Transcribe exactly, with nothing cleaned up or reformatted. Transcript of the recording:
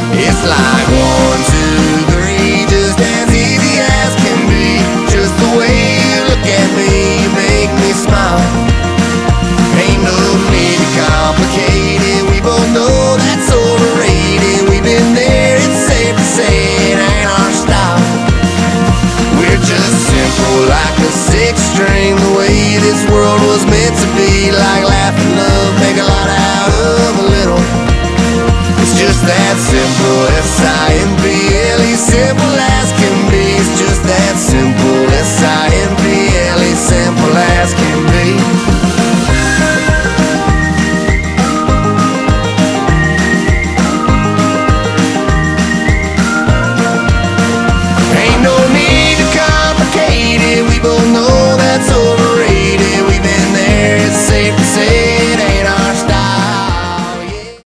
It's like one, two, three, just as easy as can be. Just the way you look at me, you make me smile. Ain't no need to complicate it, we both know that's overrated. We've been there, it's safe to say it ain't our style. We're just simple like a six string, the way this world was meant to be. Like laugh and love, make a lot out of a little. It's just that simple. It's